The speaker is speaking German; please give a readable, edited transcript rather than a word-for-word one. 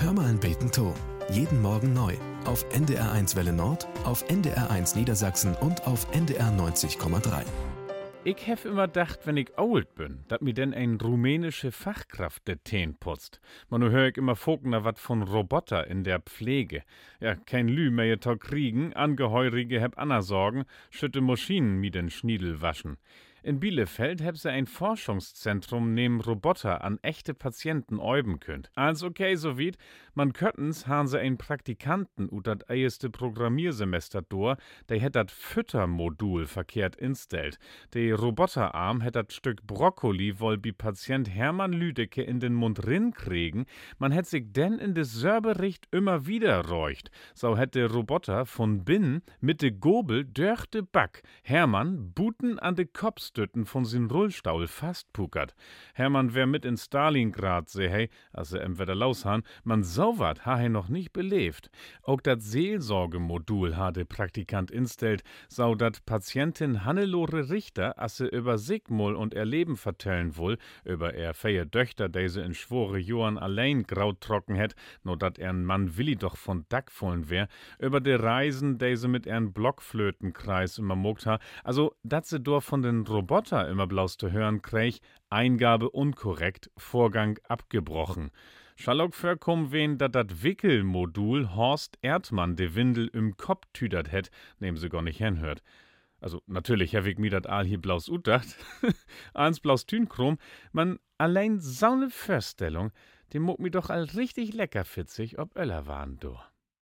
Hör mal ein Beten to. Jeden Morgen neu. Auf NDR1 Welle Nord, auf NDR1 Niedersachsen und auf NDR 90,3. Ich hef immer gedacht, wenn ich alt bin, dat mir denn ein rumänische Fachkraft de Teen putzt. Man nu hör ich immer Vogner wat von Roboter in der Pflege. Ja, kein Lü mehr to kriegen, Angeheurige heb Anna sorgen, schütte Maschinen mi den Schniedel waschen. In Bielefeld heb se ein Forschungszentrum neben Roboter an echte Patienten äuben könnt. Als okay sowiet, man köttens han se ein Praktikanten ut dat erste Programmiersemester door, der hätt dat Füttermodul verkehrt instellt. De Roboterarm hätt dat Stück Brokkoli woll bi Patient Hermann Lüdecke in den Mund rin kriegen, man hätt sich denn in des Sörbericht immer wieder räucht. So hätt de Roboter von binnen mit de Gobel durch de Back Hermann Buten an de Kopfstütten von sin Rullstaul fast pukert. Hermann wär mit in Stalingrad, seh hey, als er wieder laushan, man so wat ha he noch nicht belebt. Auch dat Seelsorgemodul ha de Praktikant instellt, so dat Patientin Hannelore Richter, als se über Sigmul und ihr Leben vertellen wohl, über er feier Töchter, de se in schwore Johann allein graut trocken hätt, no dat ern Mann Willi doch von Dackvollen wär, über de Reisen, de se mit ern Blockflötenkreis immer mogt ha, also dat se dor von den Roboter immer bloß zu hören krieg, Eingabe unkorrekt, Vorgang abgebrochen. Schallock verkommen wen, dat Wickelmodul Horst Erdmann de Windel im Kopf tüdert hätt, nehm se gar nicht hinhört. Also natürlich hab ich mir dat all hier blaus utdacht. Eins blaus Tünkrom, man allein saune Vorstellung, dem muck mi doch all richtig lecker fitzig ob Öller waren do.